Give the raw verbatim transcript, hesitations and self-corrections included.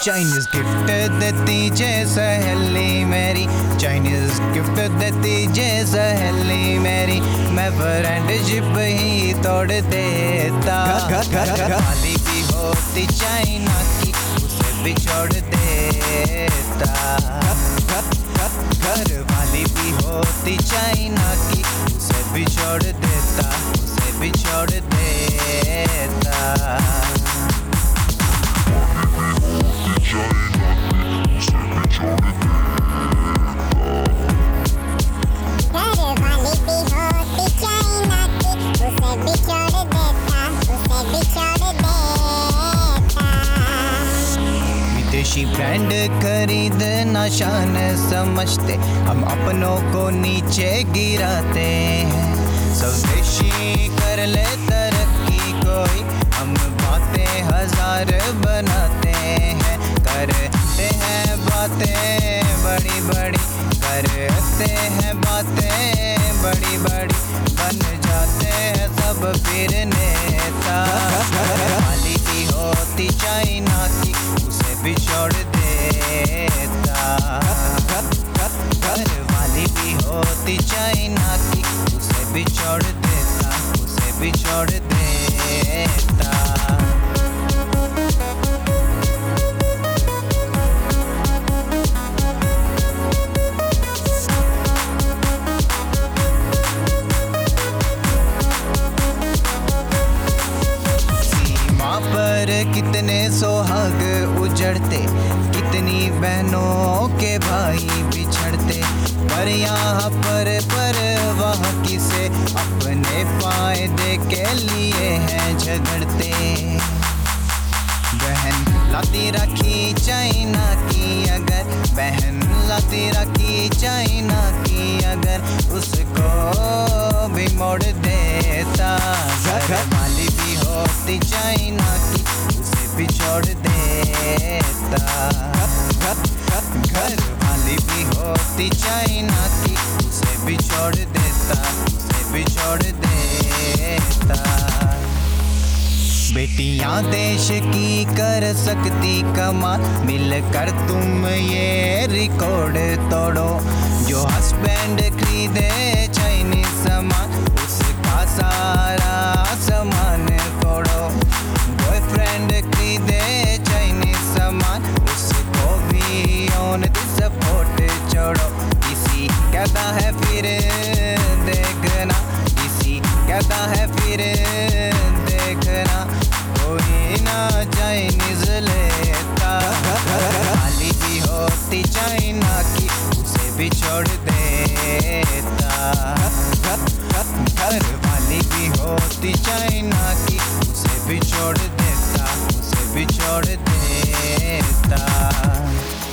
Chinese gift देती जे सहेली मेरी, चाइनीज गिफ्ट देती जे सहेली मेरी, मैं फ्रेंडशिप ही तोड़ देता। वाली भी होती चाइना की, उसे भी छोड़ देता। घर वाली भी होती चाइना की, उसे भी छोड़ देता, उसे भी छोड़ देता। विदेशी ब्रांड खरीदना शान समझते, हम अपनों को नीचे गिराते हैं। स्वदेशी कर ले तरक्की कोई, हम बातें हजार बनाते हैं। करते हैं बातें बड़ी बड़ी, करते हैं बातें बड़ी बड़ी, बन जाते हैं सब फिर नेता। वाली भी होती चाइना की, उसे भी छोड़ देता। घर वाली भी होती चाइना की, उसे भी छोड़ देता, उसे भी छोड़ देता। पर कितने सुहाग उजड़ते, कितनी बहनों के भाई बिछड़ते, पर यहाँ पर परवाह किसे, अपने फायदे के लिए हैं झगड़ते। बहन लाती रखी चाइना की अगर, बहन लाती रखी चाइना की अगर, उसको भी मोड़ देता। वाली भी होती चाइना की, उसे भी छोड़ देता। घर वाली भी होती चाइना की, उसे भी छोड़ देता, उसे भी छोड़ देता। बेटियां देश की कर सकती कमाल, मिलकर तुम ये रिकॉर्ड तोड़ो। जो हस्बैंड खरीदे चाइनीज सामान, उसका सारा सामान फोड़ो। बॉयफ्रेंड खरीदे चाइनीज सामान, उसको भी ऑन द सपोर्ट छोड़ो। इसी कहता है फिर देखना, इसी कहता है फिर देखना, कोई ना चाइनीज लेता। वाली भी होती चाइना की, उसे भी छोड़ देता। घर वाली भी होती चाइना की, उसे भी छोड़ देता, उसे भी छोड़ देता।